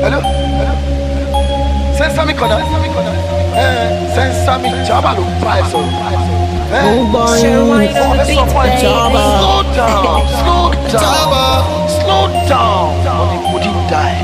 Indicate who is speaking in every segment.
Speaker 1: hello. Sensa mi kona. Sensa mi jaba lo price so.
Speaker 2: Oh boy,
Speaker 1: Slow down. Money wouldn't die.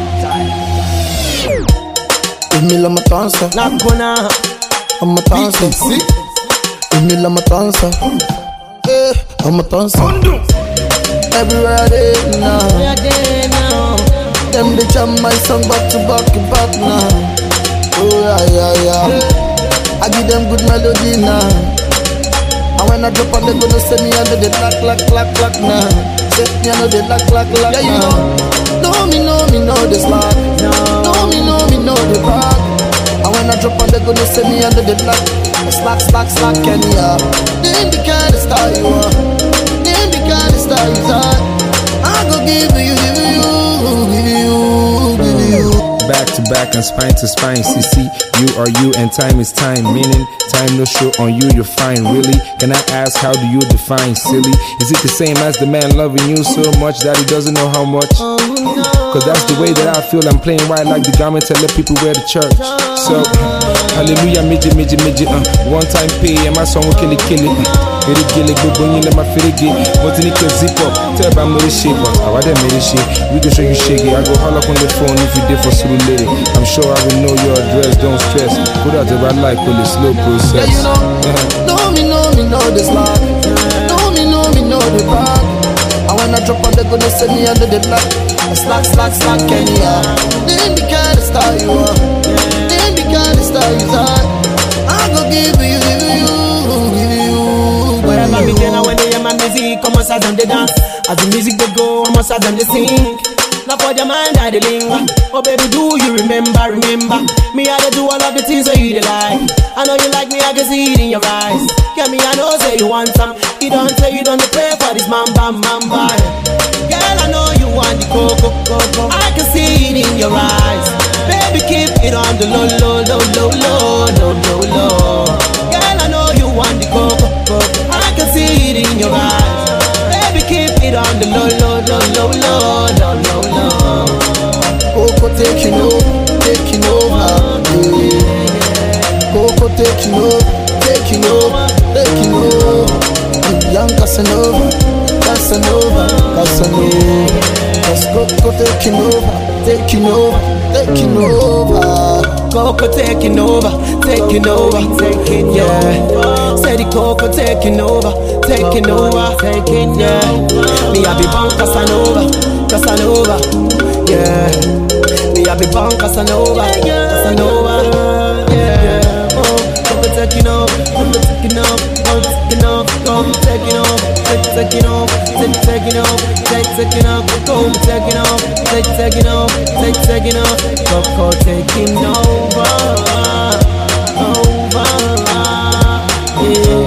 Speaker 3: Emila matanza,
Speaker 2: Nakona,
Speaker 3: I'm a dancer. Emila matanza, I'm a dancer. Everywhere I did now, them they jam my song back to back now. Oh yeah. I give them good melody now. And when I drop on they gonna send me under the clack now. Set me under the clack. Yeah, you know the slack. Know me know the rock. And when I drop on they gonna send me under the slack and yeah. Then the kind of style you are. Then the kind of style you are. I go give you.
Speaker 4: Back to back and spine to spine, CC, you are you and time is time, meaning time no show on you, you're fine, really. Can I ask, how do you define silly? Is it the same as the man loving you so much that he doesn't know how much? Cause that's the way that I feel, I'm playing white like the garment to let people wear the church. So, hallelujah, midget, one time pay, and my song will kill it. Very gilly, good when you let my fit get. What's in it to zip up? Tell about me this shit, but I didn't make this shit. We can show you shaggy. I go holler up on the phone if you did for Sulu Lady. I'm sure I will know your address, don't stress. Put out the right light with a slow process.
Speaker 3: Yeah, you know me, know this lock. Know me, know the rock. And when I drop on they gonna send me under the black. Slack, and yeah. Then the kind of style you are. Then the kind of style you are. I go give you.
Speaker 2: wherever me then when they hear my music, come on, them they dance. As the music they go, I'm them they sing. Now for your mind, I they linger. Oh baby, do you remember? Me, I do all of the things that you like. I know you like me, I can see it in your eyes. Yeah, me, I know say you want some. You don't say you don't pray for this mamba. Girl, I know you want the coco. I can see it in your eyes. Baby, keep it on the low. Girl, I know you want the coco. I can see it in your eyes. Baby, keep it on the low.
Speaker 3: Coco taking over. Coco taking over. Young Casanova. That's Coco taking over.
Speaker 2: Coco taking over, yeah. Steady Coco taking over, yeah. Me I be born Casanova, yeah. Me I be born Casanova, yeah. Coco taking over, taking over. Yeah.